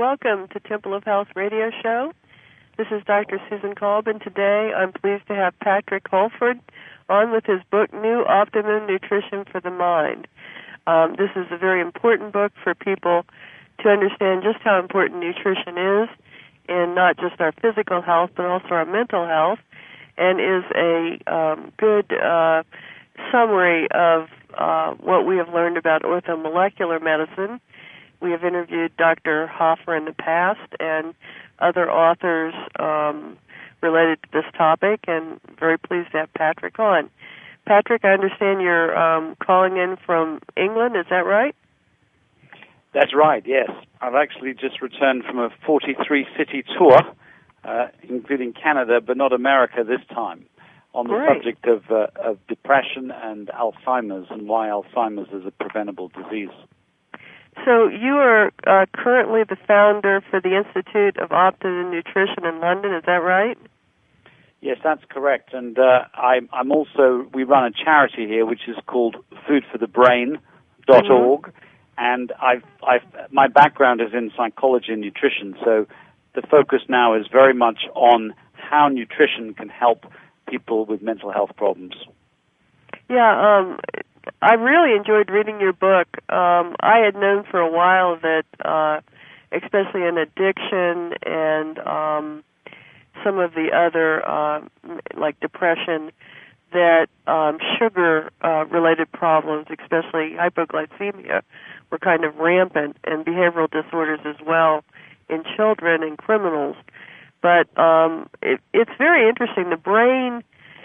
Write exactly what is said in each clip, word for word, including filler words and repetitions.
welcome to Temple of Health Radio Show. This is Doctor Susan Kolb, and today I'm pleased to have Patrick Holford on with his book, New Optimum Nutrition for the Mind. Um, this is a very important book for people to understand just how important nutrition is in not just our physical health, but also our mental health, and is a um, good uh, summary of uh, what we have learned about orthomolecular medicine. We have interviewed Doctor Hoffer in the past and other authors um, related to this topic, and very pleased to have Patrick on. Patrick, I understand you're um, calling in from England, is that right? That's right, yes. I've actually just returned from a forty-three city tour, uh, including Canada, but not America this time, on the Great. subject of, uh, of depression and Alzheimer's and why Alzheimer's is a preventable disease. So you are uh, currently the founder for the Institute of Optimum Nutrition in London, is that right? Yes, that's correct. And uh, I'm, I'm also, we run a charity here which is called food for the brain dot org. Mm-hmm. And I've, I've, my background is in psychology and nutrition, so the focus now is very much on how nutrition can help people with mental health problems. Yeah, um, I really enjoyed reading your book. Um, I had known for a while that, uh, especially in addiction and um, some of the other, uh, like depression, that um, sugar-related uh, problems, especially hypoglycemia, were kind of rampant, and behavioral disorders as well in children and criminals. But um, it, it's very interesting. The brain,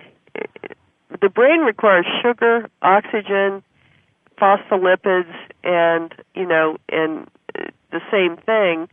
the brain requires sugar, oxygen, phospholipids, and you know, and the same thing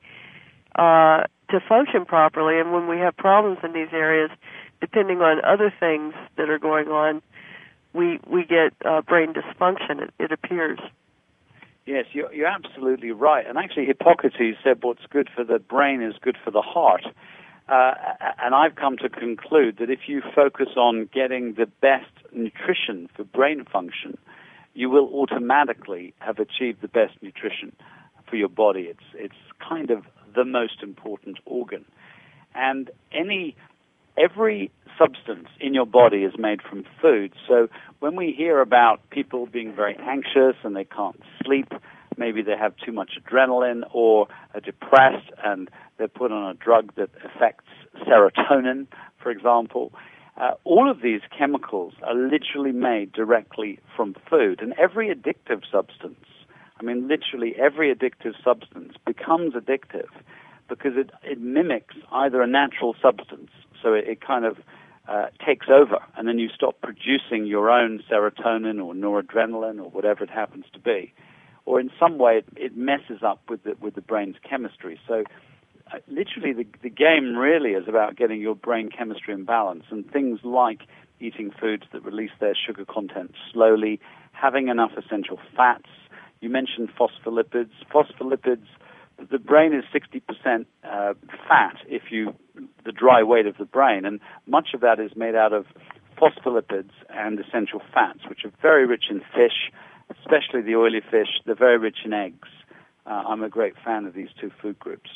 uh, to function properly. And when we have problems in these areas, depending on other things that are going on, we we get uh, brain dysfunction. It, it appears. Yes, you're, you're absolutely right. And actually, Hippocrates said what's good for the brain is good for the heart. Uh, and I've come to conclude that if you focus on getting the best nutrition for brain function, you will automatically have achieved the best nutrition for your body. It's it's kind of the most important organ. And any every substance in your body is made from food. So when we hear about people being very anxious and they can't sleep, maybe they have too much adrenaline or are depressed and they're put on a drug that affects serotonin, for example, uh, all of these chemicals are literally made directly from food. And every addictive substance, I mean literally every addictive substance becomes addictive because it, it mimics either a natural substance, so it, it kind of uh, takes over, and then you stop producing your own serotonin or noradrenaline or whatever it happens to be, or in some way it, it messes up with the, with the brain's chemistry. So uh, literally the, the game really is about getting your brain chemistry in balance, and things like eating foods that release their sugar content slowly, having enough essential fats. You mentioned phospholipids. Phospholipids, the brain is sixty percent uh, fat, if you, the dry weight of the brain, and much of that is made out of phospholipids and essential fats, which are very rich in fish, especially the oily fish. They're very rich in eggs. Uh, I'm a great fan of these two food groups.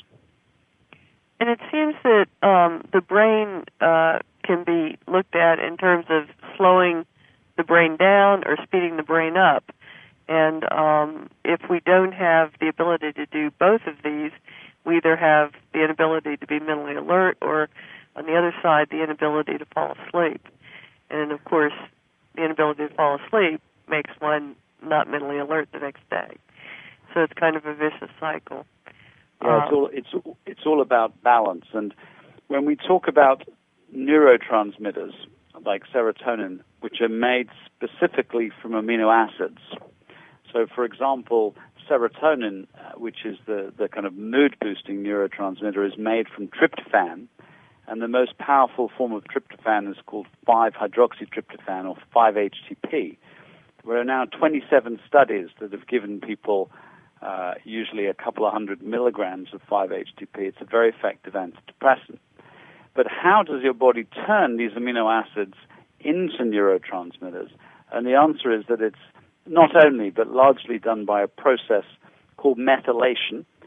And it seems that um, the brain uh, can be looked at in terms of slowing the brain down or speeding the brain up. And um, if we don't have the ability to do both of these, we either have the inability to be mentally alert or, on the other side, the inability to fall asleep. And, of course, the inability to fall asleep makes one not mentally alert the next day. So it's kind of a vicious cycle. Yeah, it's all, it's, it's all about balance. And when we talk about neurotransmitters like serotonin, which are made specifically from amino acids, so, for example, serotonin, uh, which is the, the kind of mood-boosting neurotransmitter, is made from tryptophan, and the most powerful form of tryptophan is called five hydroxytryptophan, or five H T P. There are now twenty-seven studies that have given people uh, usually a couple of hundred milligrams of five H T P. It's a very effective antidepressant. But how does your body turn these amino acids into neurotransmitters? And the answer is that it's not only, but largely done by a process called methylation.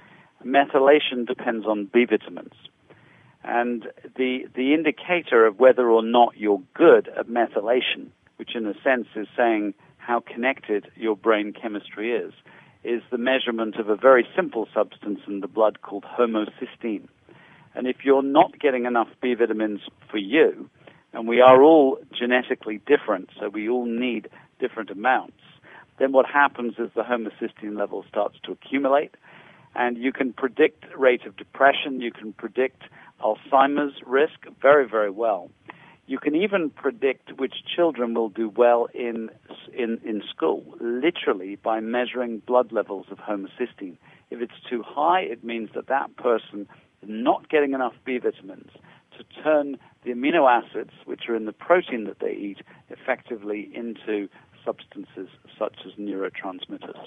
methylation depends on B vitamins. And the the indicator of whether or not you're good at methylation, which in a sense is saying how connected your brain chemistry is, is the measurement of a very simple substance in the blood called homocysteine. And if you're not getting enough B vitamins for you, and we are all genetically different, so we all need different amounts, then what happens is the homocysteine level starts to accumulate, and you can predict rate of depression, you can predict Alzheimer's risk very, very well. You can even predict which children will do well in, in, in school, literally by measuring blood levels of homocysteine. If it's too high, it means that that person is not getting enough B vitamins to turn the amino acids, which are in the protein that they eat, effectively into substances such as neurotransmitters.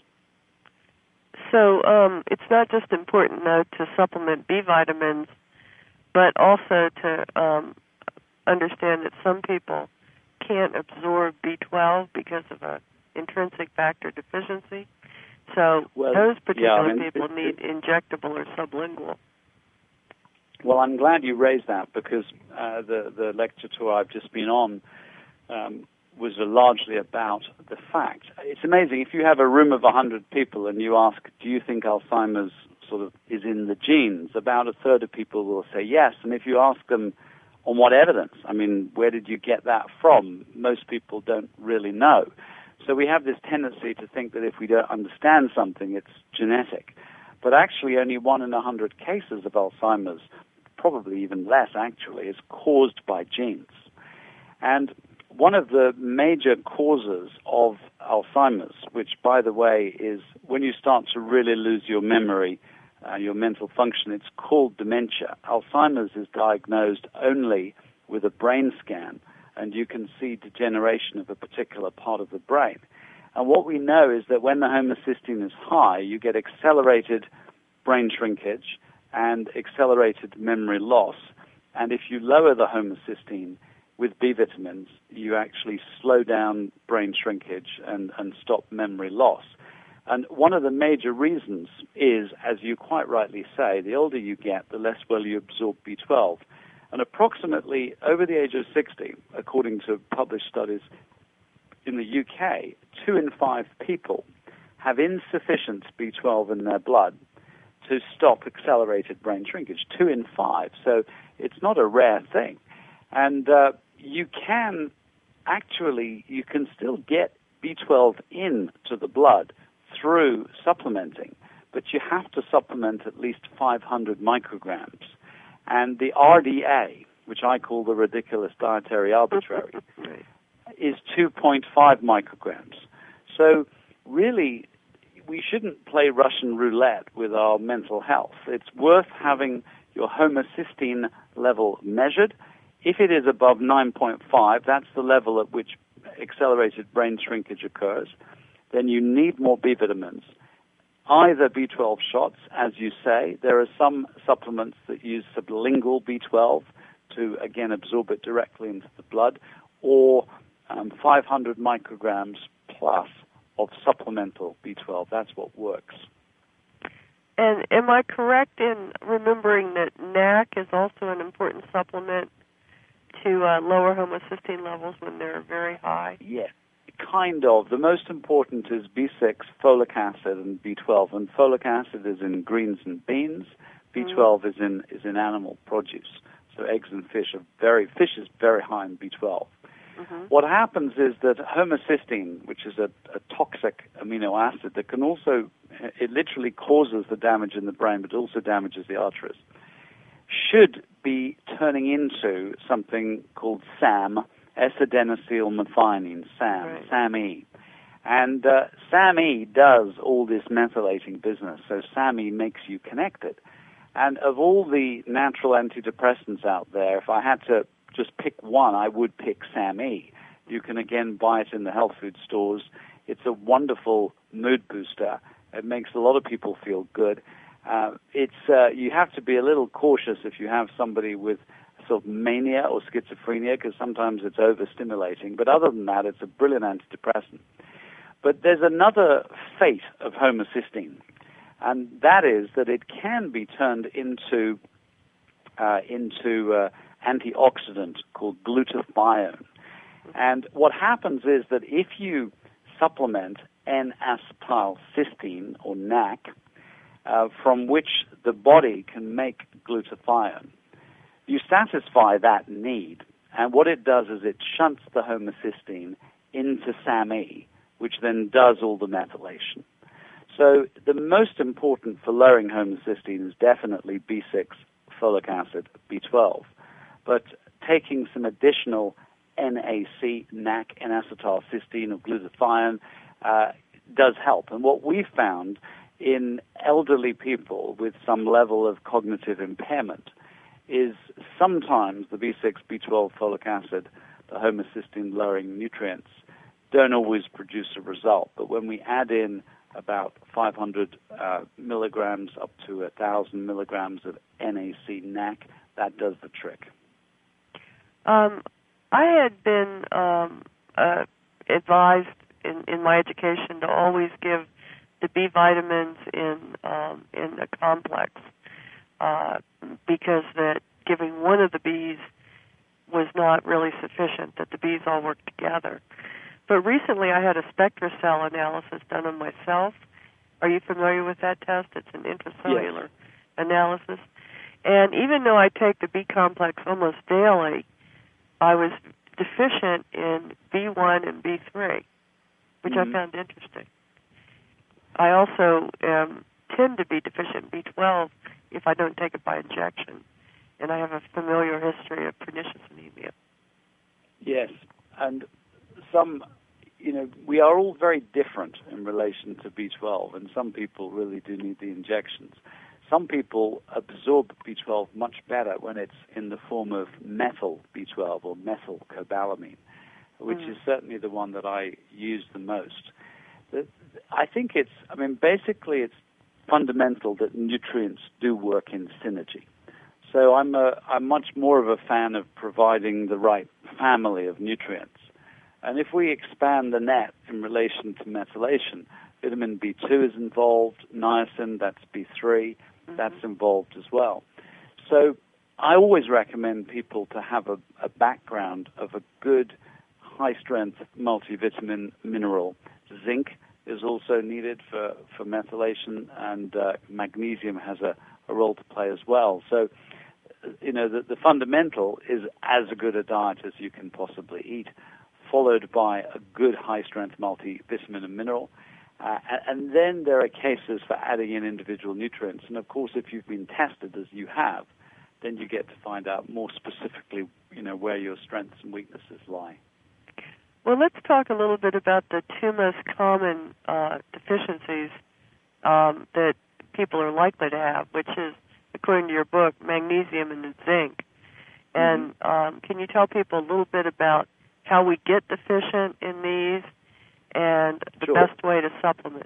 So um, it's not just important, though, to supplement B vitamins, but also to um, understand that some people can't absorb B twelve because of an intrinsic factor deficiency. So well, those particular yeah, I mean, people it, need injectable or sublingual. Well, I'm glad you raised that because uh, the, the lecture tour I've just been on um, was largely about the fact. It's amazing. If you have a room of one hundred people and you ask, do you think Alzheimer's sort of is in the genes, about a third of people will say yes. And if you ask them on what evidence, I mean, where did you get that from? Most people don't really know. So we have this tendency to think that if we don't understand something, it's genetic. But actually only one in a hundred cases of Alzheimer's, probably even less actually, is caused by genes. And one of the major causes of Alzheimer's, which, by the way, is when you start to really lose your memory, uh, your mental function, it's called dementia. Alzheimer's is diagnosed only with a brain scan, and you can see degeneration of a particular part of the brain. And what we know is that when the homocysteine is high, you get accelerated brain shrinkage and accelerated memory loss. And if you lower the homocysteine with B vitamins, you actually slow down brain shrinkage and, and stop memory loss. And one of the major reasons is, as you quite rightly say, the older you get, the less well you absorb B twelve. And approximately over the age of sixty, according to published studies in the U K, two in five people have insufficient B twelve in their blood to stop accelerated brain shrinkage. Two in five. So it's not a rare thing. And uh, you can actually, you can still get B twelve into the blood through supplementing, but you have to supplement at least five hundred micrograms. And the R D A, which I call the ridiculous dietary arbitrary, is two point five micrograms. So really, we shouldn't play Russian roulette with our mental health. It's worth having your homocysteine level measured. If it is above nine point five, that's the level at which accelerated brain shrinkage occurs, then you need more B vitamins. Either B twelve shots, as you say. There are some supplements that use sublingual B twelve to, again, absorb it directly into the blood, or um, five hundred micrograms plus of supplemental B twelve. That's what works. And am I correct in remembering that N A C is also an important supplement to uh, lower homocysteine levels when they're very high? Yes. Kind of. The most important is B six, folic acid, and B twelve. And folic acid is in greens and beans. B twelve mm. is in is in animal produce. So eggs and fish are very fish is very high in B twelve. Mm-hmm. What happens is that homocysteine, which is a, a toxic amino acid that can also, it literally causes the damage in the brain, but also damages the arteries, should be turning into something called SAM, S-adenosylmethionine, SAM, right. SAM-E. And uh, SAM-E does all this methylating business, so SAM-E makes you connected. And of all the natural antidepressants out there, if I had to just pick one, I would pick SAM-E. You can, again, buy it in the health food stores. It's a wonderful mood booster. It makes a lot of people feel good. Uh, it's uh, you have to be a little cautious if you have somebody with sort of mania or schizophrenia, because sometimes it's overstimulating. But other than that, it's a brilliant antidepressant. But there's another fate of homocysteine, and that is that it can be turned into uh, into uh, antioxidant called glutathione. And what happens is that if you supplement N-acetylcysteine, or N A C, uh, from which the body can make glutathione, you satisfy that need. And what it does is it shunts the homocysteine into S A M E, which then does all the methylation. So the most important for lowering homocysteine is definitely B six, folic acid, B twelve. But taking some additional N A C, N A C, N-acetylcysteine, or glutathione uh, does help. And what we found in elderly people with some level of cognitive impairment is sometimes the B six, B twelve, folic acid, the homocysteine-lowering nutrients, don't always produce a result. But when we add in about five hundred uh, milligrams up to one thousand milligrams of N A C, N A C, that does the trick. Um, I had been um, uh, advised in, in my education to always give the B vitamins in um, in a complex uh, because that giving one of the Bs was not really sufficient, that the Bs all worked together. But recently I had a SpectraCell analysis done on myself. Are you familiar with that test? It's an intracellular yes. analysis. And even though I take the B complex almost daily, I was deficient in B one and B three, which mm-hmm. I found interesting. I also um, tend to be deficient in B twelve if I don't take it by injection, and I have a familiar history of pernicious anemia. Yes, and some, you know, we are all very different in relation to B twelve, and some people really do need the injections. Some people absorb B twelve much better when it's in the form of methyl B twelve or methylcobalamin, which mm. is certainly the one that I use the most. The, I think it's, I mean, basically it's fundamental that nutrients do work in synergy. So I'm, a, I'm much more of a fan of providing the right family of nutrients. And if we expand the net in relation to methylation, vitamin B two is involved, niacin, that's B three, mm-hmm. that's involved as well. So I always recommend people to have a, a background of a good high-strength multivitamin mineral. Zinc is also needed for, for methylation, and uh, magnesium has a, a role to play as well. So, you know, the, the fundamental is as good a diet as you can possibly eat, followed by a good high-strength multivitamin and mineral. Uh, and then there are cases for adding in individual nutrients. And, of course, if you've been tested, as you have, then you get to find out more specifically, you know, where your strengths and weaknesses lie. Well, let's talk a little bit about the two most common uh, deficiencies um, that people are likely to have, which is, according to your book, magnesium and zinc. And mm-hmm. um, can you tell people a little bit about how we get deficient in these and the sure. best way to supplement?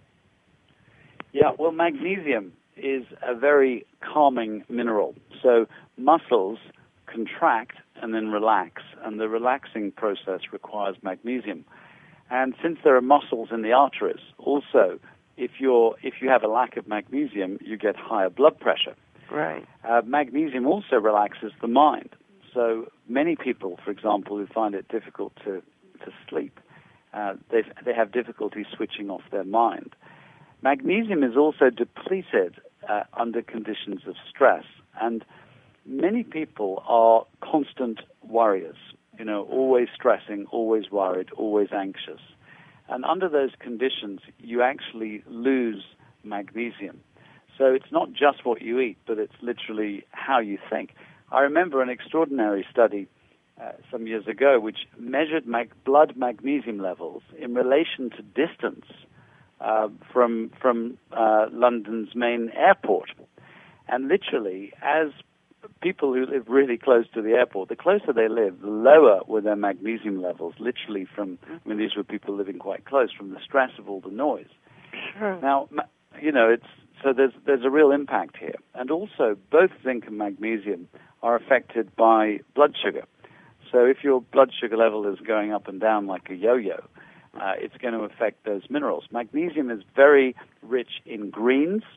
Yeah, well, magnesium is a very calming mineral. So muscles contract and then relax, and the relaxing process requires magnesium. And since there are muscles in the arteries, also, if you're if you have a lack of magnesium, you get higher blood pressure. Right. Uh, magnesium also relaxes the mind. So many people, for example, who find it difficult to, to sleep, uh, they they have difficulty switching off their mind. Magnesium is also depleted uh, under conditions of stress, and many people are constant worriers, you know, always stressing, always worried, always anxious. And under those conditions, you actually lose magnesium. So it's not just what you eat, but it's literally how you think. I remember an extraordinary study uh, some years ago which measured mag- blood magnesium levels in relation to distance uh, from, from uh, London's main airport. And literally, as people who live really close to the airport, the closer they live, the lower were their magnesium levels, literally from, I mean, these were people living quite close, from the stress of all the noise. Sure. Now, you know, it's, so there's, there's a real impact here. And also, both zinc and magnesium are affected by blood sugar. So if your blood sugar level is going up and down like a yo-yo, uh, it's going to affect those minerals. Magnesium is very rich in greens,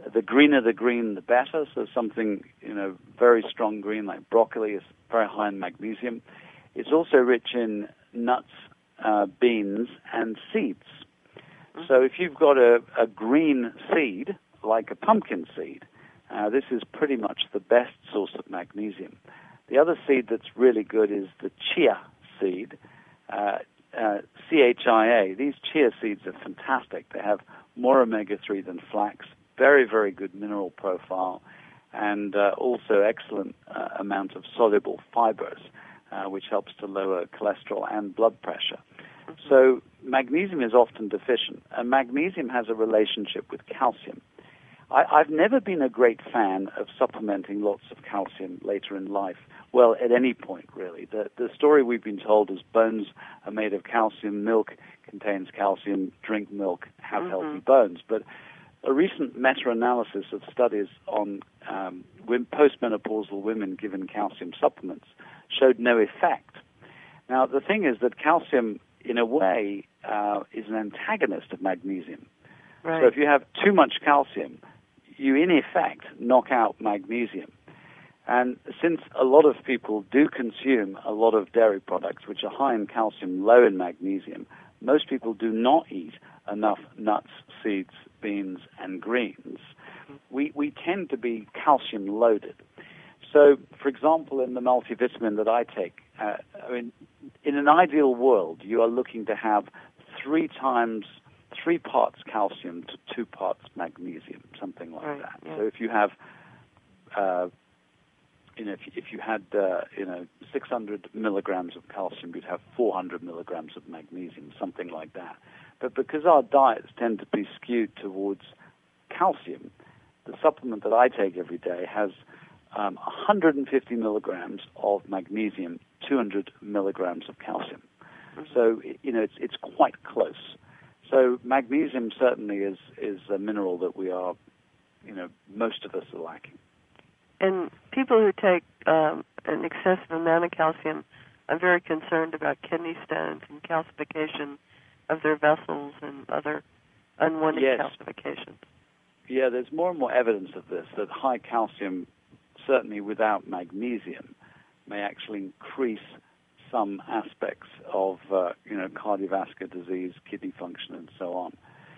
The greener the green, the better. So something, you know, very strong green like broccoli is very high in magnesium. It's also rich in nuts, uh, beans, and seeds. Mm-hmm. So if you've got a, a green seed, like a pumpkin seed, uh, this is pretty much the best source of magnesium. The other seed that's really good is the chia seed, uh, uh, C H I A. These chia seeds are fantastic. They have more omega three than flax, very, very good mineral profile, and uh, also excellent uh, amount of soluble fibers, uh, which helps to lower cholesterol and blood pressure. Mm-hmm. So magnesium is often deficient, and magnesium has a relationship with calcium. I, I've never been a great fan of supplementing lots of calcium later in life. Well, at any point, really. The, the story we've been told is bones are made of calcium, milk contains calcium, drink milk, have mm-hmm. healthy bones. But a recent meta-analysis of studies on um, postmenopausal women given calcium supplements showed no effect. Now, the thing is that calcium, in a way, uh, is an antagonist of magnesium. Right. So if you have too much calcium, you, in effect, knock out magnesium. And since a lot of people do consume a lot of dairy products, which are high in calcium, low in magnesium, most people do not eat enough nuts, seeds, beans, and greens. We, we tend to be calcium loaded. So, for example, in the multivitamin that I take, uh, I mean, in an ideal world, you are looking to have three times, three parts calcium to two parts magnesium, something like right, that. Yeah. So if you have, uh, you know, if, if you had, uh, you know, six hundred milligrams of calcium, you'd have four hundred milligrams of magnesium, something like that. But because our diets tend to be skewed towards calcium, the supplement that I take every day has um, one hundred fifty milligrams of magnesium, two hundred milligrams of calcium. Mm-hmm. So, you know, it's it's quite close. So magnesium certainly is, is a mineral that we are, you know, most of us are lacking. And people who take um, an excessive amount of calcium, I'm very concerned about kidney stones and calcification of their vessels and other unwanted yes. calcifications. Yeah, there's more and more evidence of this, that high calcium, certainly without magnesium, may actually increase some aspects of, uh, you know, cardiovascular disease, kidney function, and so on.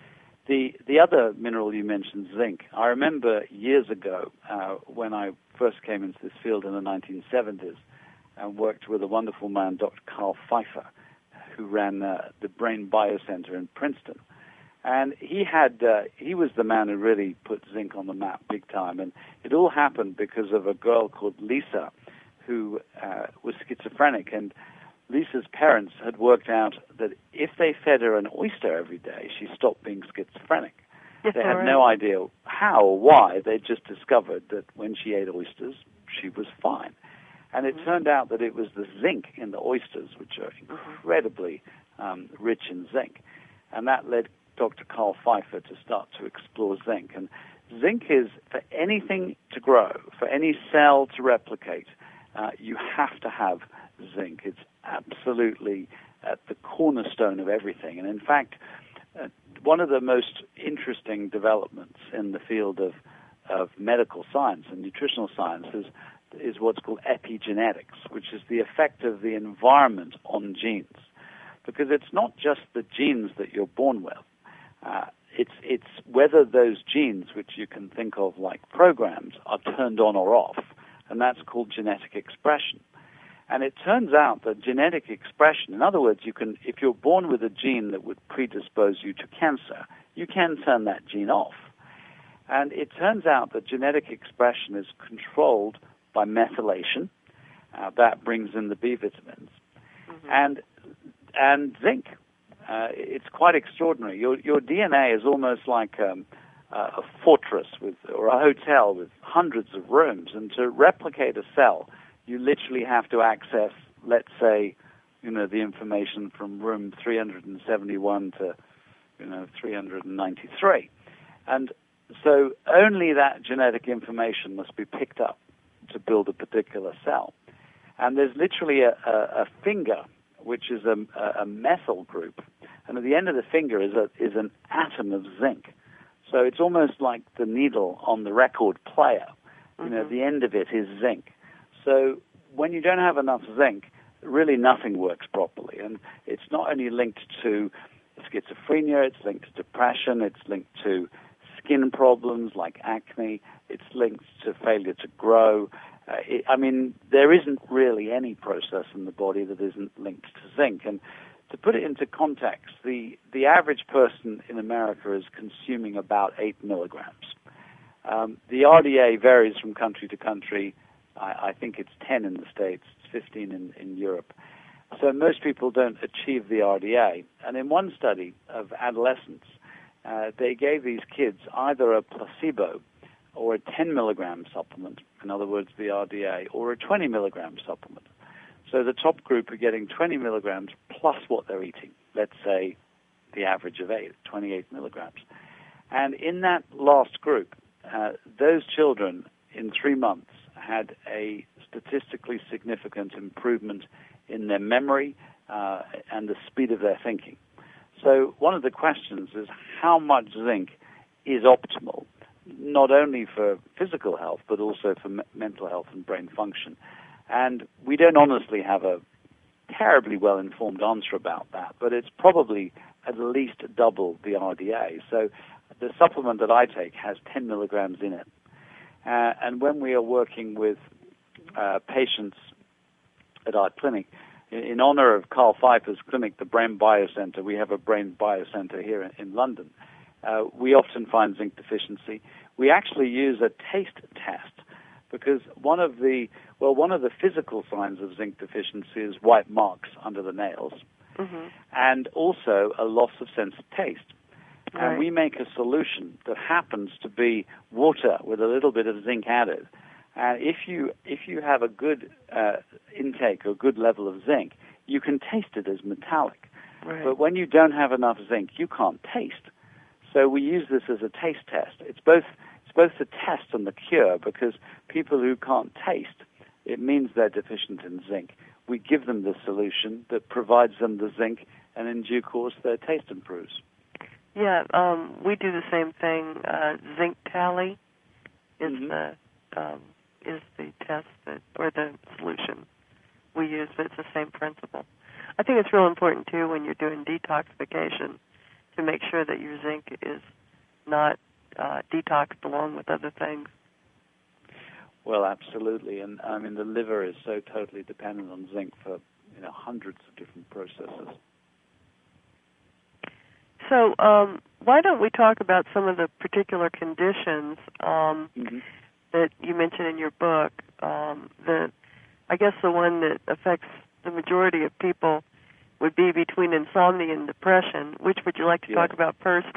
The the other mineral you mentioned, zinc. I remember years ago uh, when I first came into this field in the nineteen seventies and worked with a wonderful man, Doctor Carl Pfeiffer, who ran uh, the Brain Biocenter in Princeton. And he had uh, he was the man who really put zinc on the map big time. And it all happened because of a girl called Lisa who uh, was schizophrenic. And Lisa's parents had worked out that if they fed her an oyster every day, she stopped being schizophrenic. They had right. no idea how or why. They just discovered that when she ate oysters, she was fine. And it mm-hmm. turned out that it was the zinc in the oysters, which are incredibly um, rich in zinc. And that led Doctor Carl Pfeiffer to start to explore zinc. And zinc is, for anything to grow, for any cell to replicate, uh, you have to have zinc. It's absolutely at the cornerstone of everything. And in fact, uh, one of the most interesting developments in the field of, of medical science and nutritional science is, is what's called epigenetics, which is the effect of the environment on genes. Because it's not just the genes that you're born with. Uh, it's, it's whether those genes, which you can think of like programs, are turned on or off, and that's called genetic expression. And it turns out that genetic expression, in other words, you can, if you're born with a gene that would predispose you to cancer, you can turn that gene off. And it turns out that genetic expression is controlled by methylation. Uh, that brings in the B vitamins. Mm-hmm. And and zinc. Uh, it's quite extraordinary. Your your D N A is almost like um, uh, a fortress with, or a hotel with hundreds of rooms. And to replicate a cell, you literally have to access, let's say, you know, the information from room three hundred seventy-one to, you know, three hundred ninety-three. And so only that genetic information must be picked up to build a particular cell. And there's literally a, a, a finger, which is a, a methyl group, and at the end of the finger is a, is an atom of zinc. So it's almost like the needle on the record player. You know, Mhm. the end of it is zinc. So when you don't have enough zinc, really nothing works properly. And it's not only linked to schizophrenia, it's linked to depression, it's linked to skin problems like acne, it's linked to failure to grow. Uh, it, I mean, there isn't really any process in the body that isn't linked to zinc. And to put it into context, the, the average person in America is consuming about eight milligrams. Um, the R D A varies from country to country. I, I think it's ten in the States, it's fifteen in, in Europe. So most people don't achieve the R D A. And in one study of adolescents, uh, they gave these kids either a placebo or a ten milligram supplement, in other words, the R D A, or a twenty milligram supplement. So the top group are getting twenty milligrams plus what they're eating, let's say the average of eight, twenty-eight milligrams. And in that last group, uh, those children in three months had a statistically significant improvement in their memory uh, and the speed of their thinking. So one of the questions is how much zinc is optimal, not only for physical health, but also for me- mental health and brain function. And we don't honestly have a terribly well-informed answer about that, but it's probably at least double the R D A. So the supplement that I take has ten milligrams in it. Uh, and when we are working with uh, patients at our clinic, in, in honor of Carl Pfeiffer's clinic, the Brain Biocenter, we have a Brain Biocenter here in, in London, uh, we often find zinc deficiency. We actually use a taste test because one of the, well, one of the physical signs of zinc deficiency is white marks under the nails, mm-hmm. and also a loss of sense of taste. Right. And we make a solution that happens to be water with a little bit of zinc added. And if you if you have a good uh, intake or good level of zinc, you can taste it as metallic. Right. But when you don't have enough zinc, you can't taste. So we use this as a taste test. It's both it's both the test and the cure, because people who can't taste, it means they're deficient in zinc. We give them the solution that provides them the zinc, and in due course their taste improves. Yeah, um, we do the same thing. Uh, zinc tally is mm-hmm. the um, is the test that, or the solution we use, but it's the same principle. I think it's real important too when you're doing detoxification to make sure that your zinc is not uh, detoxed along with other things. Well, absolutely, and I mean the liver is so totally dependent on zinc for you know hundreds of different processes. So um, why don't we talk about some of the particular conditions um, mm-hmm. that you mentioned in your book? Um, the, I guess the one that affects the majority of people would be between insomnia and depression. Which would you like to yes. talk about first?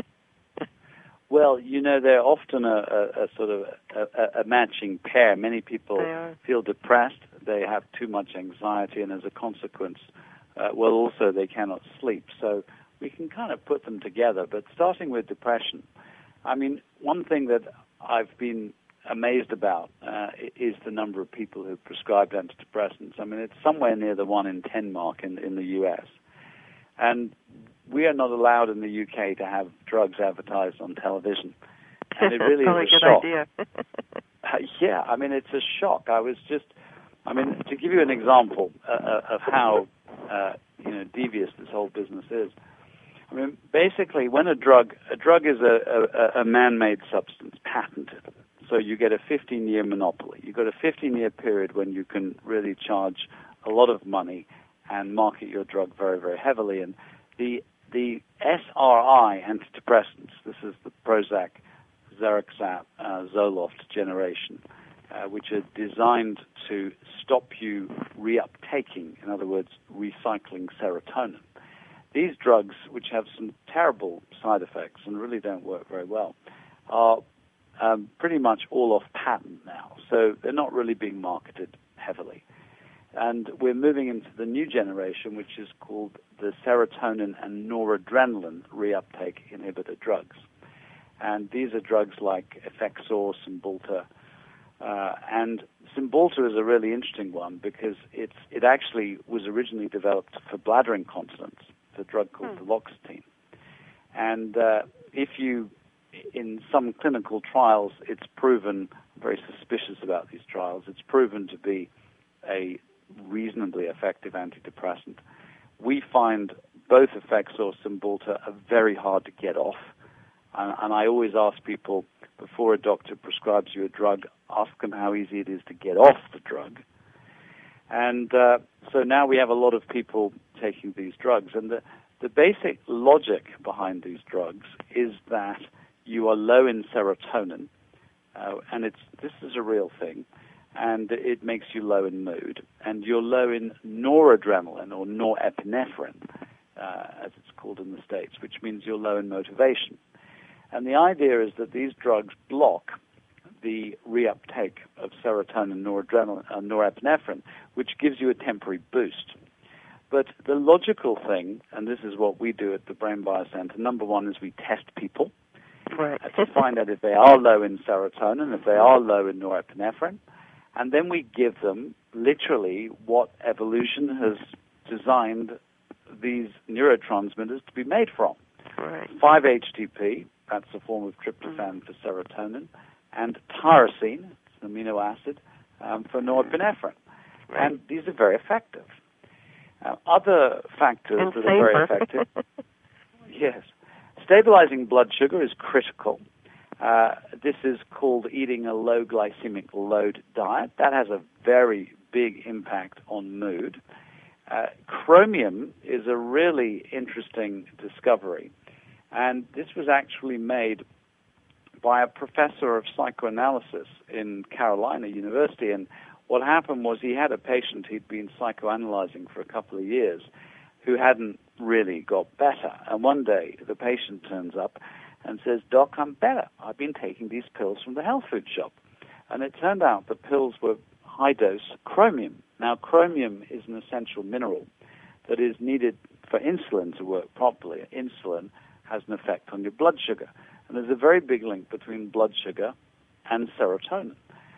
Well, you know, they're often a, a, a sort of a, a matching pair. Many people feel depressed, they have too much anxiety, and as a consequence, uh, well, also they cannot sleep. So we can kind of put them together. But starting with depression, I mean, one thing that I've been amazed about uh, is the number of people who prescribed antidepressants. I mean, it's somewhere near the one in ten mark in, in the U S. And we are not allowed in the U K to have drugs advertised on television. And it really Probably is a a good shock. idea. uh, yeah, I mean, it's a shock. I was just, I mean, to give you an example uh, of how, uh, you know, devious this whole business is, I mean, basically, when a drug, a drug is a, a, a man-made substance, patented. So you get a fifteen-year monopoly. You've got a fifteen-year period when you can really charge a lot of money and market your drug very, very heavily. And the the S R I antidepressants, this is the Prozac, Zerexap, uh, Zoloft generation, uh, which are designed to stop you reuptaking, in other words, recycling serotonin. These drugs, which have some terrible side effects and really don't work very well, are um, pretty much all off patent now. So they're not really being marketed heavily. And we're moving into the new generation, which is called the serotonin and noradrenaline reuptake inhibitor drugs. And these are drugs like Effexor, Cymbalta. Uh, and Cymbalta is a really interesting one because it's it actually was originally developed for bladder incontinence. It's a drug called hmm. duloxetine. And uh, if you in some clinical trials, it's proven, I'm very suspicious about these trials, it's proven to be a reasonably effective antidepressant. We find both Effexor and Cymbalta are very hard to get off. And, and I always ask people, before a doctor prescribes you a drug, ask them how easy it is to get off the drug. And uh, so now we have a lot of people taking these drugs. And the, the basic logic behind these drugs is that you are low in serotonin, uh, and it's this is a real thing, and it makes you low in mood. And you're low in noradrenaline, or norepinephrine, uh, as it's called in the States, which means you're low in motivation. And the idea is that these drugs block the reuptake of serotonin, noradrenaline, uh, norepinephrine, which gives you a temporary boost. But the logical thing, and this is what we do at the Brain Biocenter, number one is we test people right. uh, to find out if they are low in serotonin, if they are low in norepinephrine, and then we give them literally what evolution has designed these neurotransmitters to be made from. Right. five H T P, that's a form of tryptophan for serotonin, and tyrosine, it's an amino acid, um, for norepinephrine. Right. And these are very effective. Uh, other factors and that safer. are very effective, yes. Stabilizing blood sugar is critical. Uh, this is called eating a low glycemic load diet. That has a very big impact on mood. Uh, chromium is a really interesting discovery. And this was actually made by a professor of psychoanalysis in Carolina University. And what happened was he had a patient he'd been psychoanalyzing for a couple of years who hadn't really got better. And one day the patient turns up and says, "Doc, I'm better. I've been taking these pills from the health food shop." And it turned out the pills were high-dose chromium. Now, chromium is an essential mineral that is needed for insulin to work properly. Insulin has an effect on your blood sugar. And there's a very big link between blood sugar and serotonin.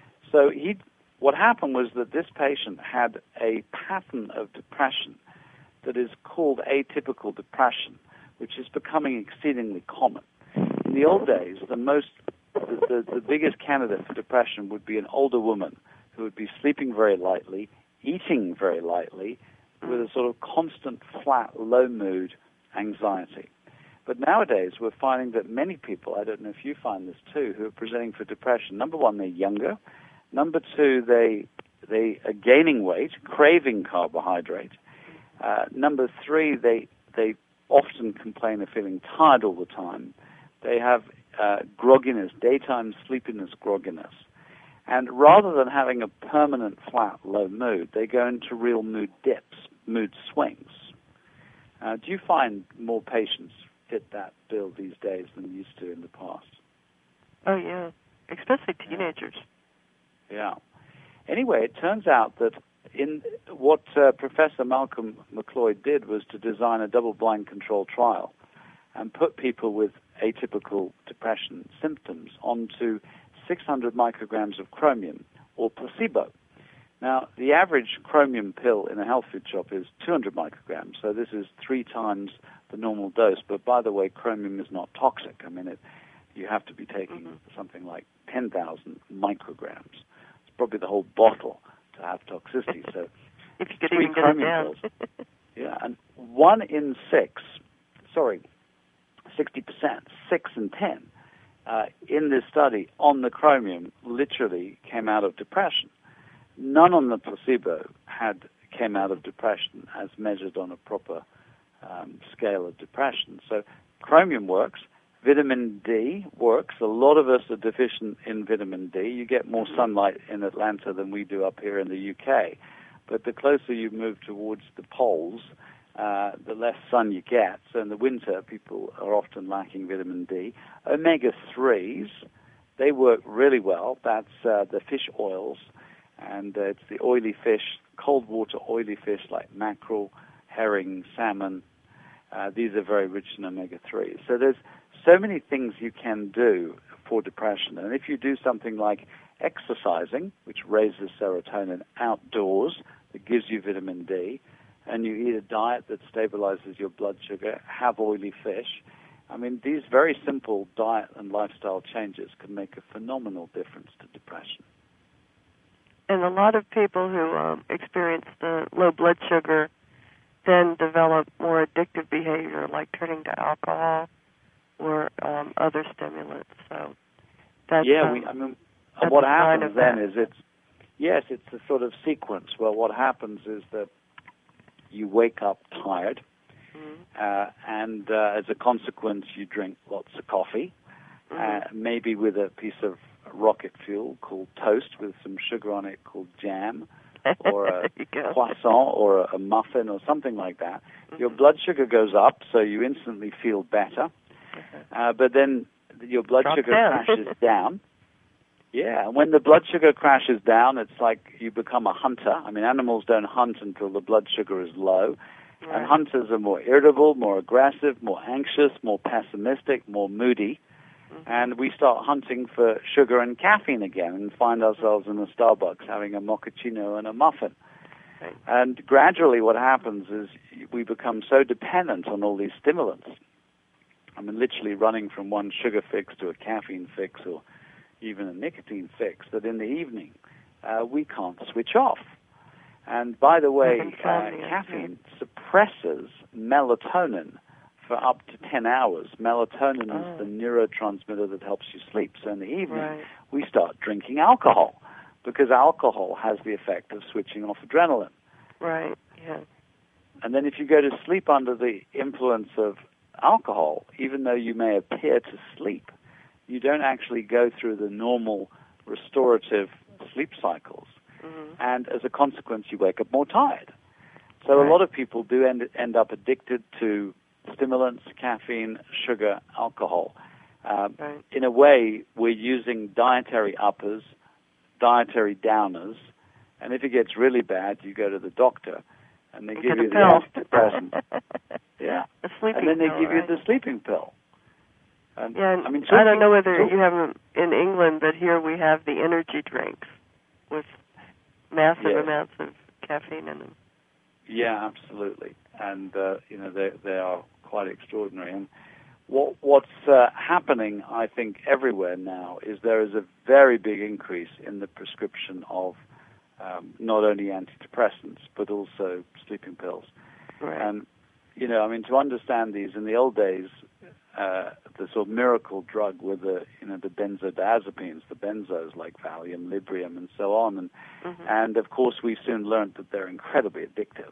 So he, what happened was that this patient had a pattern of depression that is called atypical depression, which is becoming exceedingly common. In the old days, the most, the, the, the biggest candidate for depression would be an older woman who would be sleeping very lightly, eating very lightly, with a sort of constant, flat, low mood, anxiety. But nowadays, we're finding that many people, I don't know if you find this too, who are presenting for depression, number one, they're younger. Number two, they they are gaining weight, craving carbohydrate. Uh, number three, they they often complain of feeling tired all the time. They have uh, grogginess, daytime sleepiness grogginess. And rather than having a permanent flat low mood, they go into real mood dips, mood swings. Uh, do you find more patients fit that bill these days than you used to in the past? Oh, yeah, especially teenagers. Yeah. Anyway, it turns out that in what uh, Professor Malcolm McLeod did was to design a double-blind controlled trial and put people with atypical depression symptoms onto six hundred micrograms of chromium or placebo. Now, the average chromium pill in a health food shop is two hundred micrograms, so this is three times the normal dose. But by the way, chromium is not toxic. I mean, it, you have to be taking mm-hmm. something like ten thousand micrograms. It's probably the whole bottle to have toxicity. So if you could three even get chromium it down. pills. Yeah, and one in six, sorry, sixty percent, six in ten, uh, in this study on the chromium literally came out of depression. None on the placebo had came out of depression as measured on a proper um, scale of depression. So chromium works. Vitamin D works. A lot of us are deficient in vitamin D. You get more sunlight in Atlanta than we do up here in the U K. But the closer you move towards the poles, uh, the less sun you get. So in the winter, people are often lacking vitamin D. omega threes, they work really well. That's uh, the fish oils. And uh, it's the oily fish, cold water oily fish like mackerel, herring, salmon. Uh, these are very rich in omega threes. So there's so many things you can do for depression. And if you do something like exercising, which raises serotonin outdoors, that gives you vitamin D, and you eat a diet that stabilizes your blood sugar, have oily fish, I mean, these very simple diet and lifestyle changes can make a phenomenal difference to depression. And a lot of people who um, experience the low blood sugar then develop more addictive behavior, like turning to alcohol or um, other stimulants. So that's yeah, um, we, I mean, what happens then that. is it's yes, it's a sort of sequence. Well, what happens is that you wake up tired, mm-hmm. uh, and uh, as a consequence, you drink lots of coffee, mm-hmm. uh, maybe with a piece of rocket fuel called toast with some sugar on it called jam, or a croissant, or a, a muffin, or something like that. Mm-hmm. Your blood sugar goes up, so you instantly feel better, mm-hmm. uh, but then your blood Drop sugar down. crashes down. Yeah, and when the blood sugar crashes down, it's like you become a hunter. I mean, animals don't hunt until the blood sugar is low. Right. And hunters are more irritable, more aggressive, more anxious, more pessimistic, more moody. Mm-hmm. And we start hunting for sugar and caffeine again and find ourselves in a Starbucks having a mochaccino and a muffin. Right. And gradually what happens is we become so dependent on all these stimulants. I mean, literally running from one sugar fix to a caffeine fix or even a nicotine fix, that in the evening uh, we can't switch off. And by the way, uh, caffeine suppresses melatonin for up to ten hours. Melatonin oh. is the neurotransmitter that helps you sleep. So in the evening, right. we start drinking alcohol because alcohol has the effect of switching off adrenaline. Right, yeah. And then if you go to sleep under the influence of alcohol, even though you may appear to sleep, you don't actually go through the normal restorative sleep cycles. Mm-hmm. And as a consequence, you wake up more tired. So right. a lot of people do end, end up addicted to stimulants, caffeine, sugar, alcohol. Um, right. In a way, we're using dietary uppers, dietary downers, and if it gets really bad, you go to the doctor, and they you give you pill. the antidepressant. yeah. A sleeping and then they pill, give right? you the sleeping pill. And, yeah, I mean, I don't know whether talking, you have them in England, but here we have the energy drinks with massive yes. amounts of caffeine in them. Yeah, absolutely, and uh, you know they they are quite extraordinary. And what what's uh, happening, I think, everywhere now is there is a very big increase in the prescription of um, not only antidepressants but also sleeping pills. Right. And you know, I mean, to understand these, in the old days, uh, the sort of miracle drug were the, you know, the benzodiazepines, the benzos like Valium, Librium, and so on. And, mm-hmm. and of course, we soon learned that they're incredibly addictive.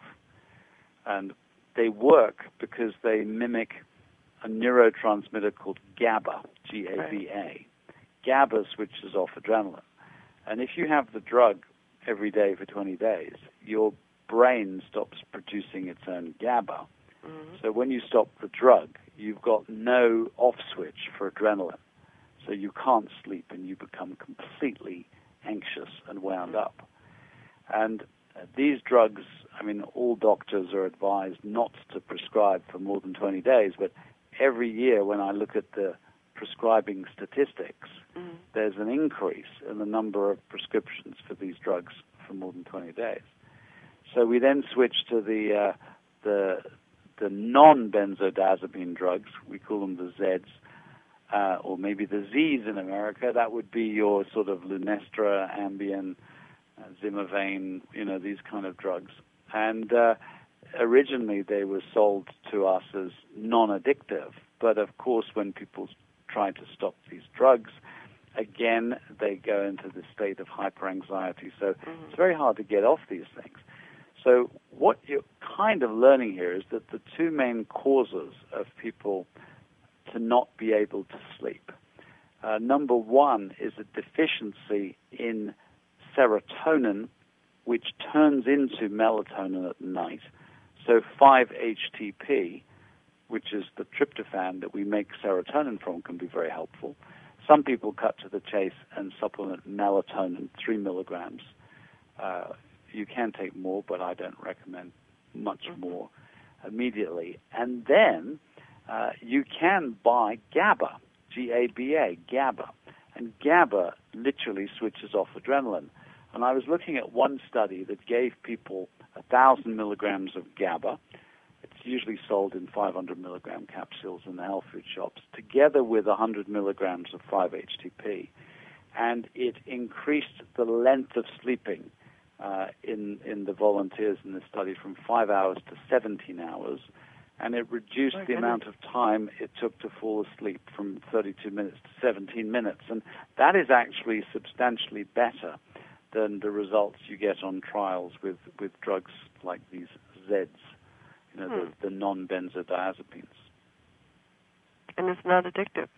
And they work because they mimic a neurotransmitter called GABA, G A B A. Right. GABA switches off adrenaline. And if you have the drug every day for twenty days, your brain stops producing its own GABA. Mm-hmm. So when you stop the drug, you've got no off switch for adrenaline. So you can't sleep and you become completely anxious and wound mm-hmm. up. And uh, these drugs, I mean, all doctors are advised not to prescribe for more than twenty days, but every year when I look at the prescribing statistics, mm-hmm. there's an increase in the number of prescriptions for these drugs for more than twenty days. So we then switch to the uh, the the non-benzodiazepine drugs. We call them the Zs, uh, or maybe the Zs in America. That would be your sort of Lunestra, Ambien, uh, Zimavane, you know, these kind of drugs. And uh, originally they were sold to us as non-addictive, but of course when people try to stop these drugs, again, they go into the state of hyperanxiety. So mm-hmm. it's very hard to get off these things. So what you're kind of learning here is that the two main causes of people to not be able to sleep, uh, number one is a deficiency in serotonin, which turns into melatonin at night. So five H T P, which is the tryptophan that we make serotonin from, can be very helpful. Some people cut to the chase and supplement melatonin, three milligrams. Uh, you can take more, but I don't recommend much mm-hmm. more immediately. And then uh, you can buy GABA, G A B A, GABA. And GABA literally switches off adrenaline. And I was looking at one study that gave people one thousand milligrams of GABA. It's usually sold in five hundred milligram capsules in the health food shops, together with one hundred milligrams of five H T P. And it increased the length of sleeping uh, in, in the volunteers in this study from five hours to seventeen hours. And it reduced the amount of time it took to fall asleep from thirty-two minutes to seventeen minutes. And that is actually substantially better than the results you get on trials with, with drugs like these Zeds, you know, hmm. the, the non-benzodiazepines. And it's not addictive.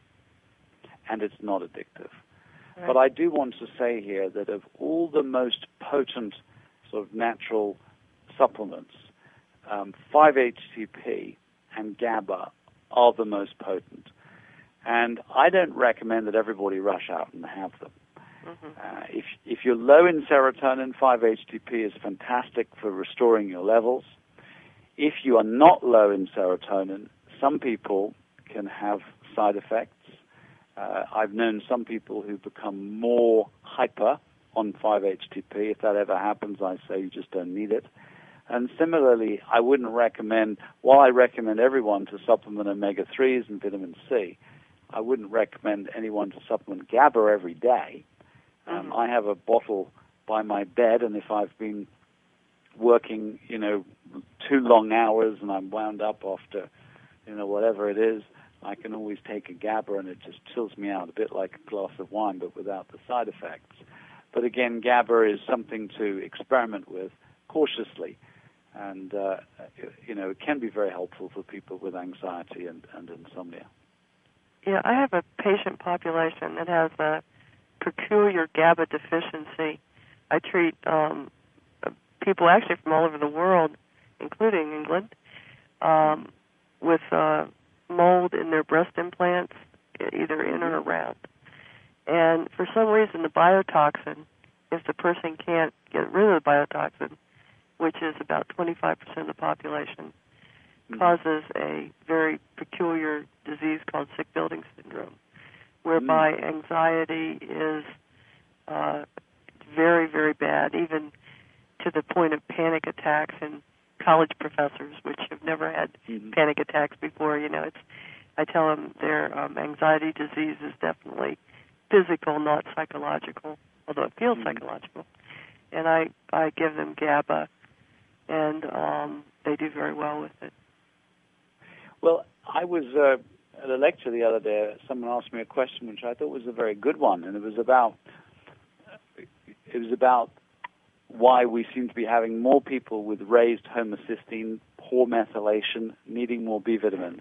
And it's not addictive. Right. But I do want to say here that of all the most potent sort of natural supplements, um, five H T P and GABA are the most potent. And I don't recommend that everybody rush out and have them. Mm-hmm. Uh, if, if you're low in serotonin, five H T P is fantastic for restoring your levels. If you are not low in serotonin, some people can have side effects. Uh, I've known some people who become more hyper on five H T P. If that ever happens, I say you just don't need it. And similarly, I wouldn't recommend, while I recommend everyone to supplement omega threes and vitamin C, I wouldn't recommend anyone to supplement GABA every day. Um, mm-hmm. I have a bottle by my bed, and if I've been working, you know, two long hours and I'm wound up after, you know, whatever it is, I can always take a GABA, and it just chills me out a bit like a glass of wine, but without the side effects. But again, GABA is something to experiment with cautiously. And, uh, you know, it can be very helpful for people with anxiety and, and insomnia. Yeah, I have a patient population that has a peculiar GABA deficiency. I treat um, people actually from all over the world, including England, um, with uh, mold in their breast implants, either in or around. And for some reason, the biotoxin, if the person can't get rid of the biotoxin, which is about twenty-five percent of the population, mm-hmm. causes a very peculiar disease called sick building syndrome, whereby mm-hmm. anxiety is uh, very, very bad, even to the point of panic attacks in college professors, which have never had mm-hmm. panic attacks before. You know, it's I tell them their um, anxiety disease is definitely physical, not psychological, although it feels mm-hmm. psychological. And I, I give them GABA, and um, they do very well with it. Well, I was uh, at a lecture the other day. Someone asked me a question which I thought was a very good one, and it was about it was about why we seem to be having more people with raised homocysteine, poor methylation, needing more B vitamins.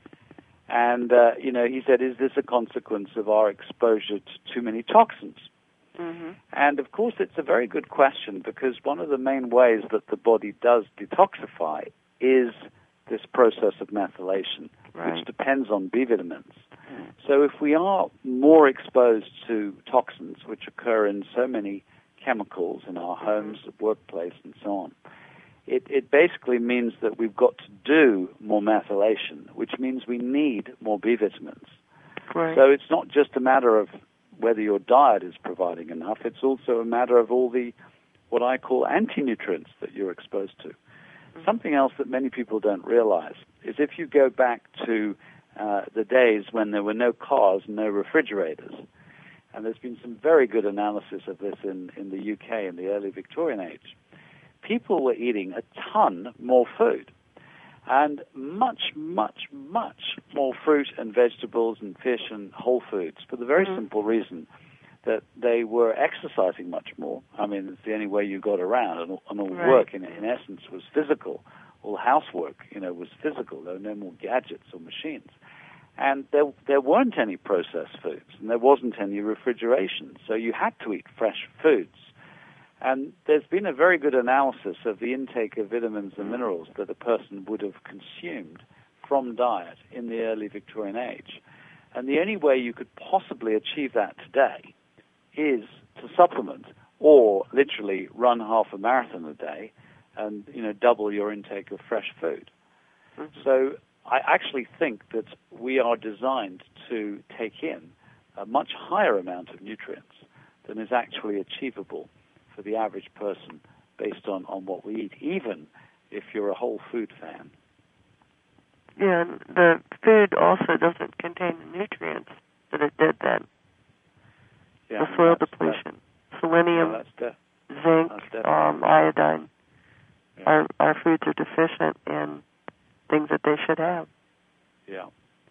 And uh, you know, he said, "Is this a consequence of our exposure to too many toxins?" Mm-hmm. And of course, it's a very good question, because one of the main ways that the body does detoxify is this process of methylation, right. which depends on B vitamins. Mm. So if we are more exposed to toxins, which occur in so many chemicals in our homes, mm-hmm. workplace, and so on, it, it basically means that we've got to do more methylation, which means we need more B vitamins. Right. So it's not just a matter of whether your diet is providing enough, it's also a matter of all the, what I call anti-nutrients that you're exposed to. Mm-hmm. Something else that many people don't realize is if you go back to uh, the days when there were no cars and no refrigerators, and there's been some very good analysis of this in, in the U K in the early Victorian age, people were eating a ton more food. And much, much, much more fruit and vegetables and fish and whole foods, for the very mm-hmm. simple reason that they were exercising much more. I mean, it's the only way you got around, and, and all right. work, in, in essence, was physical. All housework, you know, was physical. There were no more gadgets or machines. And there, there weren't any processed foods, and there wasn't any refrigeration, so you had to eat fresh foods. And there's been a very good analysis of the intake of vitamins and minerals that a person would have consumed from diet in the early Victorian age. And the only way you could possibly achieve that today is to supplement, or literally run half a marathon a day and, you know, double your intake of fresh food. Mm-hmm. So I actually think that we are designed to take in a much higher amount of nutrients than is actually achievable for the average person based on, on what we eat, even if you're a whole food fan. Yeah, and the food also doesn't contain the nutrients that it did then. Yeah, the soil that's, depletion. That's, Selenium, yeah, that's de- zinc, that's um, iodine. Yeah. Our, our foods are deficient in things that they should have. Yeah.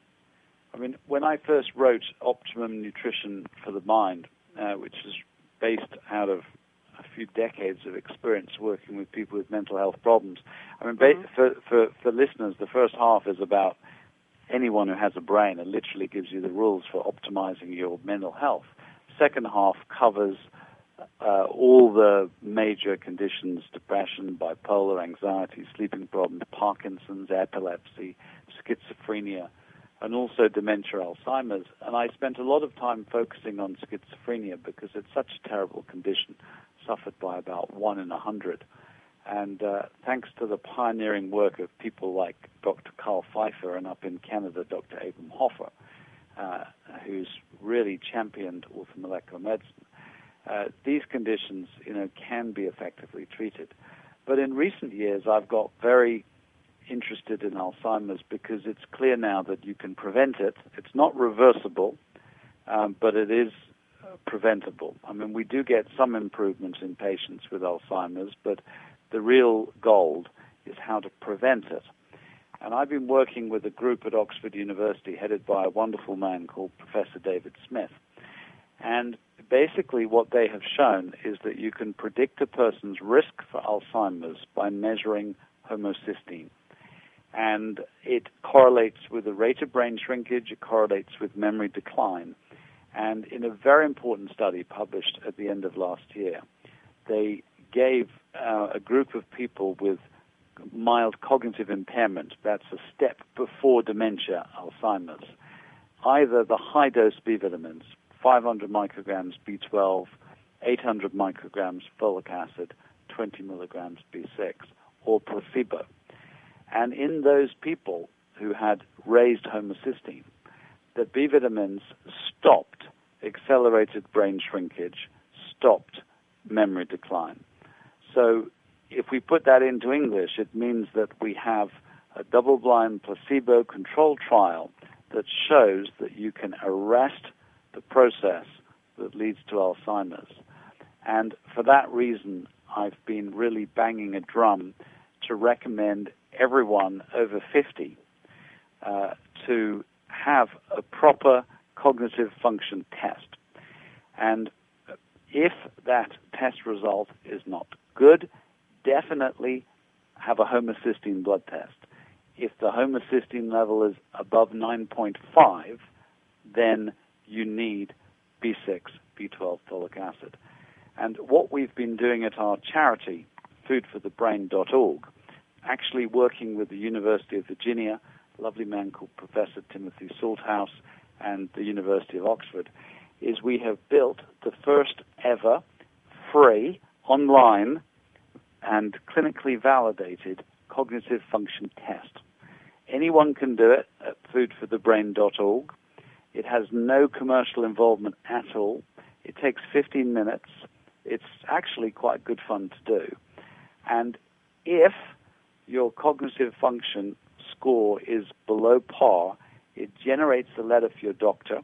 I mean, when I first wrote Optimum Nutrition for the Mind, uh, which is based out of a few decades of experience working with people with mental health problems, I mean, Mm-hmm. ba- for, for, for listeners, the first half is about anyone who has a brain and literally gives you the rules for optimizing your mental health. Second half covers uh, all the major conditions: depression, bipolar, anxiety, sleeping problems, Parkinson's, epilepsy, schizophrenia, and also dementia, Alzheimer's. And I spent a lot of time focusing on schizophrenia because it's such a terrible condition, suffered by about one in a hundred. And uh, thanks to the pioneering work of people like Doctor Carl Pfeiffer and up in Canada, Doctor Abram Hoffer, uh, who's really championed orthomolecular medicine, uh, these conditions, you know, can be effectively treated. But in recent years, I've got very interested in Alzheimer's because it's clear now that you can prevent it. It's not reversible, um, but it is uh, preventable. I mean, we do get some improvements in patients with Alzheimer's, but the real gold is how to prevent it. And I've been working with a group at Oxford University headed by a wonderful man called Professor David Smith. And basically what they have shown is that you can predict a person's risk for Alzheimer's by measuring homocysteine. And it correlates with the rate of brain shrinkage, it correlates with memory decline. And in a very important study published at the end of last year, they gave uh, a group of people with mild cognitive impairment, that's a step before dementia, Alzheimer's, either the high-dose B vitamins, five hundred micrograms B twelve, eight hundred micrograms folic acid, twenty milligrams B six, or placebo. And in those people who had raised homocysteine, the B vitamins stopped accelerated brain shrinkage, stopped memory decline. So if we put that into English, it means that we have a double-blind placebo-controlled trial that shows that you can arrest the process that leads to Alzheimer's. And for that reason, I've been really banging a drum to recommend everyone over fifty uh, to have a proper cognitive function test. And if that test result is not good, definitely have a homocysteine blood test. If the homocysteine level is above nine point five, then you need B six, B twelve, folic acid. And what we've been doing at our charity, food for the brain dot org, actually working with the University of Virginia, a lovely man called Professor Timothy Salthouse, and the University of Oxford, is we have built the first ever free, online, and clinically validated cognitive function test. Anyone can do it at food for the brain dot org. It has no commercial involvement at all. It takes fifteen minutes. It's actually quite good fun to do. And if your cognitive function score is below par, it generates a letter for your doctor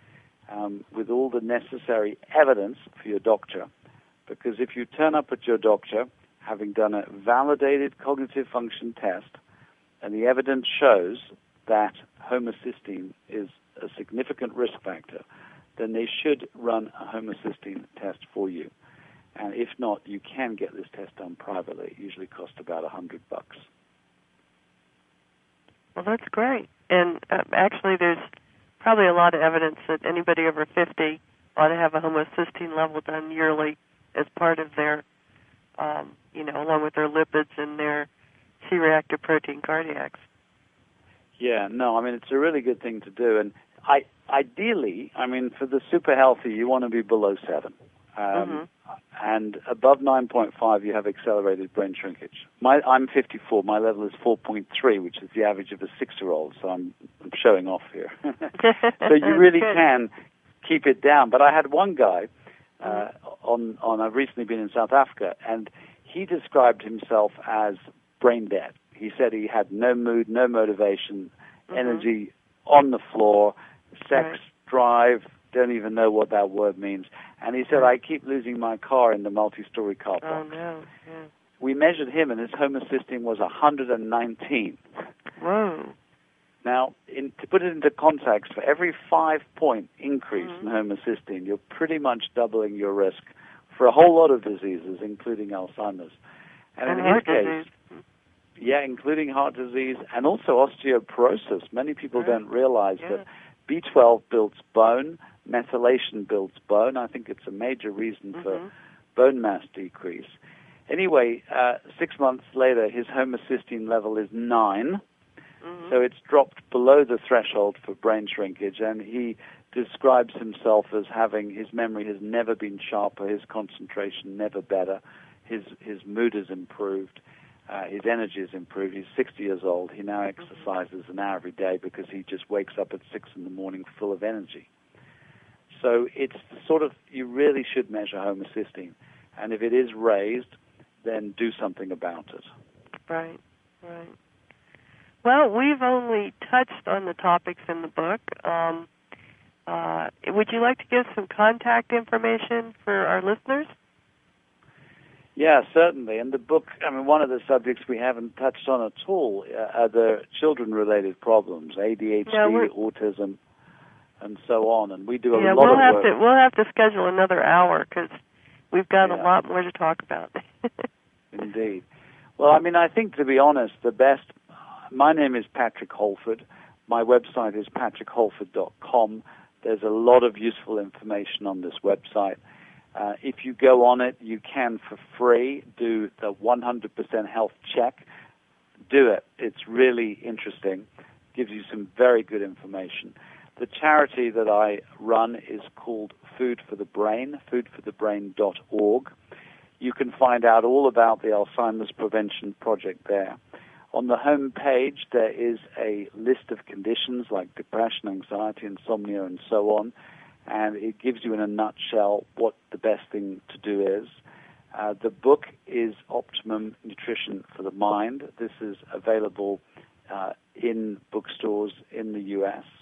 um, with all the necessary evidence for your doctor. Because if you turn up at your doctor having done a validated cognitive function test, and the evidence shows that homocysteine is a significant risk factor, then they should run a homocysteine test for you. And if not, you can get this test done privately. It usually costs about a hundred bucks. Well, that's great. And uh, actually, there's probably a lot of evidence that anybody over fifty ought to have a homocysteine level done yearly as part of their, um, you know, along with their lipids and their C-reactive protein cardiacs. Yeah, no, I mean, it's a really good thing to do. And I, ideally, I mean, for the super healthy, you want to be below seven. Um, mm-hmm. And above nine point five, you have accelerated brain shrinkage. My, I'm fifty-four. My level is four point three, which is the average of a six-year-old, so I'm, I'm showing off here. So you really can keep it down. But I had one guy uh, on, on, I've recently been in South Africa, and he described himself as brain dead. he said he had no mood, no motivation, Mm-hmm. energy on the floor, sex Right. drive, don't even know what that word means. And he said, Right. I keep losing my car in the multi-story car Oh, park. no. Yeah. We measured him, and his homocysteine was one hundred nineteen. Whoa. Now, in, to put it into context, for every five-point increase Mm-hmm. in homocysteine, you're pretty much doubling your risk for a whole lot of diseases, including Alzheimer's. And, And in heart his case, disease. yeah, including heart disease and also osteoporosis. Many people Right. don't realize Yeah. that B twelve builds bone, methylation builds bone. I think it's a major reason for Mm-hmm. bone mass decrease. Anyway, uh, six months later, his homocysteine level is nine. Mm-hmm. So it's dropped below the threshold for brain shrinkage, and he describes himself as having, his memory has never been sharper, his concentration never better, his his mood has improved, uh, his energy has improved. He's sixty years old. He now exercises an hour every day because he just wakes up at six in the morning full of energy. So it's sort of, you really should measure homocysteine, and if it is raised, then do something about it. Right, right. Well, we've only touched on the topics in the book. Um, uh, would you like to give some contact information for our listeners? Yeah, certainly. And the book, I mean, one of the subjects we haven't touched on at all uh, are the children-related problems, A D H D, Yeah, we're- autism, and so on. And we do a yeah, lot we'll of have work. to we'll have to schedule another hour because we've got Yeah. a lot more to talk about. Indeed. Well, I mean, I think, to be honest, the best, my name is Patrick Holford. My website is patrick holford dot com. There's a lot of useful information on this website. Uh, if you go on it, you can, for free, do the one hundred percent health check. Do it. It's really interesting. Gives you some very good information. The charity that I run is called Food for the Brain, food for the brain dot org. You can find out all about the Alzheimer's Prevention Project there. On the home page, there is a list of conditions like depression, anxiety, insomnia, and so on. And it gives you in a nutshell what the best thing to do is. Uh, the book is Optimum Nutrition for the Mind. This is available uh, in bookstores in the U S.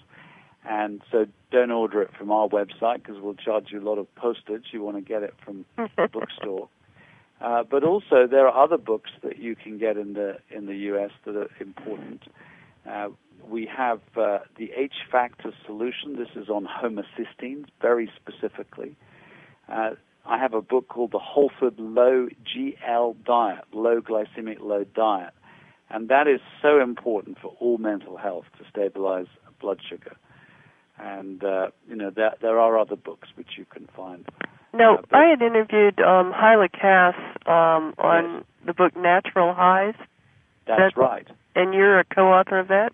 And so don't order it from our website because we'll charge you a lot of postage. You want to get it from the bookstore. Uh, but also there are other books that you can get in the in the U S that are important. Uh, we have uh, the H-Factor Solution. This is on homocysteine, very specifically. Uh, I have a book called the Holford Low G L Diet, Low Glycemic Load Diet. And that is so important for all mental health to stabilize blood sugar. And, uh, you know, there, there are other books which you can find. No, Uh, but- I had interviewed um, Hyla Cass um, on Yes. the book Natural Highs, That's That's- right. and you're a co-author of that?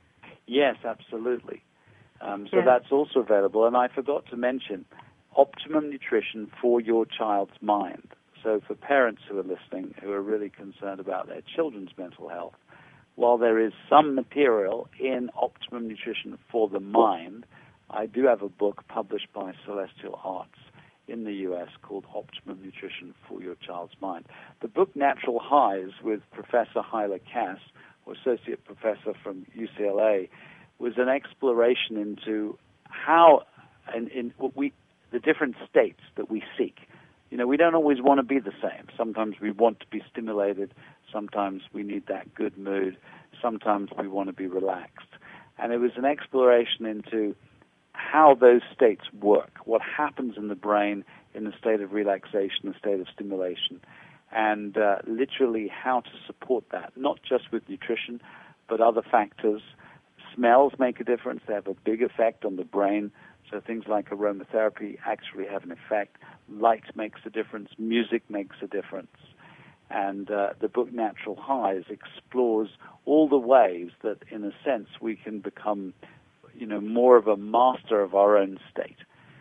Yes, absolutely. Um, so Yeah. that's also available. And I forgot to mention Optimum Nutrition for Your Child's Mind. So for parents who are listening who are really concerned about their children's mental health, while there is some material in Optimum Nutrition for the Mind, I do have a book published by Celestial Arts in the U S called Optimum Nutrition for Your Child's Mind. The book Natural Highs with Professor Hyla Cass, or Associate Professor from U C L A, was an exploration into how in, in what we the different states that we seek. You know, we don't always want to be the same. Sometimes we want to be stimulated. Sometimes we need that good mood. Sometimes we want to be relaxed. And it was an exploration into how those states work, what happens in the brain in the state of relaxation, the state of stimulation, and uh, literally how to support that, not just with nutrition, but other factors. Smells make a difference. They have a big effect on the brain. So things like aromatherapy actually have an effect. Light makes a difference. Music makes a difference. And uh, the book Natural Highs explores all the ways that, in a sense, we can become, you know, more of a master of our own state.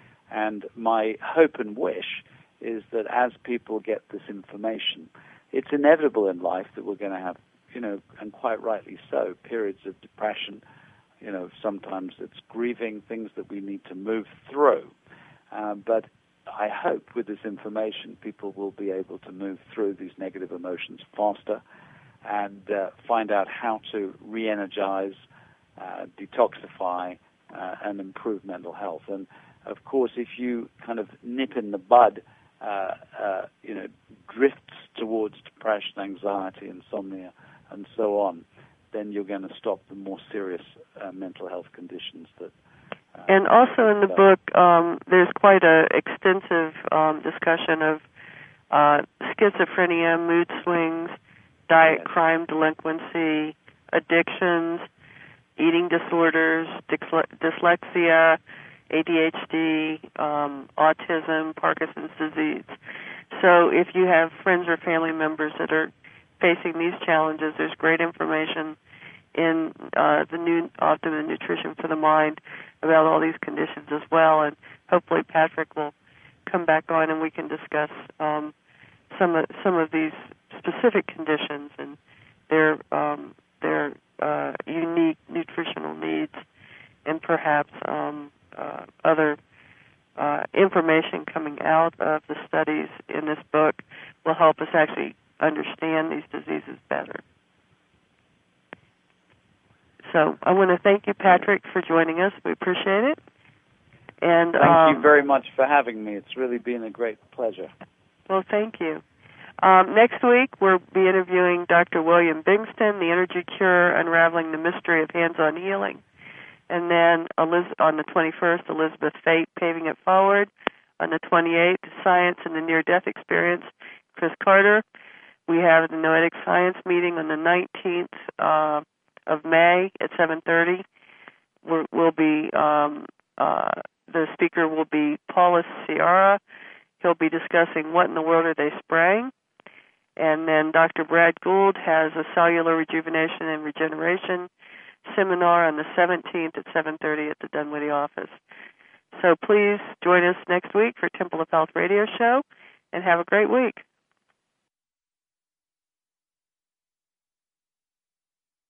And my hope and wish is that as people get this information, it's inevitable in life that we're going to have, you know, and quite rightly so, periods of depression. You know, sometimes it's grieving, things that we need to move through. Uh, but I hope with this information, people will be able to move through these negative emotions faster and uh, find out how to re-energize, uh, detoxify, uh, and improve mental health. And of course, if you kind of nip in the bud, uh, uh, you know, drifts towards depression, anxiety, insomnia, and so on, then you're going to stop the more serious uh, mental health conditions that. Uh, and also in the book, um, there's quite a extensive um, discussion of uh, schizophrenia, mood swings, diet, yes. crime, delinquency, addictions, eating disorders, dyslexia, A D H D, um, autism, Parkinson's disease. So if you have friends or family members that are facing these challenges, there's great information in uh, the new Optimum Nutrition for the Mind about all these conditions as well. And hopefully Patrick will come back on and we can discuss um, some of some of these specific conditions and their um, their uh, unique nutritional needs, and perhaps um, uh, other uh, information coming out of the studies in this book will help us actually understand these diseases better. So I want to thank you, Patrick, for joining us. We appreciate it. And thank um, you very much for having me. It's really been a great pleasure. Well, thank you. Um, next week, we'll be interviewing Doctor William Bingston, The Energy Cure, Unraveling the Mystery of Hands-On Healing. And then Eliz- on the twenty-first, Elizabeth Fate, Paving It Forward. On the twenty-eighth, Science and the Near-Death Experience, Chris Carter. We have the Noetic Science meeting on the nineteenth uh, of May at seven thirty. We're, we'll be, um, uh, the speaker will be Paulus Sierra. He'll be discussing what in the world are they spraying. And then Doctor Brad Gould has a cellular rejuvenation and regeneration seminar on the seventeenth at seven thirty at the Dunwoody office. So please join us next week for Temple of Health radio show, and have a great week.